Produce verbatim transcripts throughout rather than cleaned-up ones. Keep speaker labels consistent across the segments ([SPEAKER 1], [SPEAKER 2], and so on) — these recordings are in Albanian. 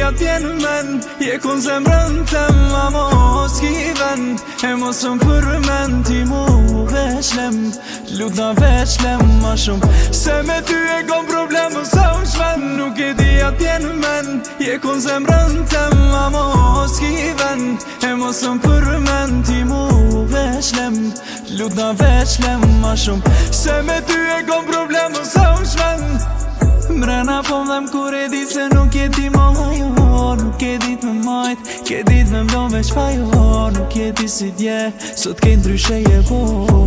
[SPEAKER 1] di atjen men Je kun zemrën tem ma mos ki ven E mos më përmen ti mu veçlem Lutna veçlem ma shumë Se me ty e kom problem sa u shmen Nuk e di atjen men Je kun zemrën tem ma mos ki ven E mos më përmen ti mu veçlem Lutna veçlem ma shumë Se me ty e kom problem sa u shmen Mrena po m'dhem kur e dit se nuk je ti ma jo Nuk je dit me majt, ke dit me mdo veç pa jo Nuk je ti si dje, sot ke ndryshe je vo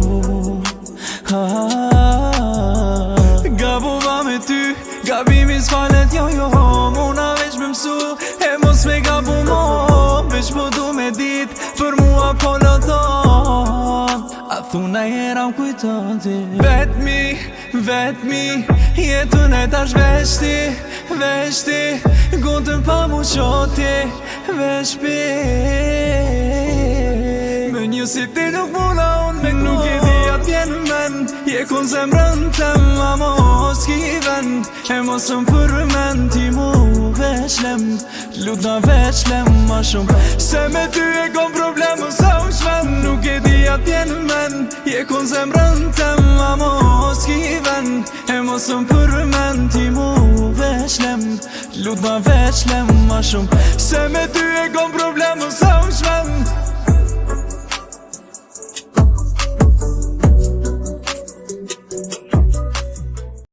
[SPEAKER 1] Gabova me ty, gabimi s'falet jo jo Muna veç me msu, e mos me gabu mo Veç po du me dit, për mua po loton A thuna jera më kujton ti Vetmi, vetmi, jetën e tash veshti, veshti Gotën pa mu qoti, veç pi Me një si ti nuk muna unë me nuk e di atjen men Je kun zemrën tem ma mos ki ven E mos më përmen ti mu veçlem Lutna veçlem ma shumë Se me ty e kom problem sa u shmen Nuk e di atjen men Je kun zemrën tem ma mos ki ven E mos më përmen ti mu veçlem Lutna veçlem ma shumë Se me ty e kom problem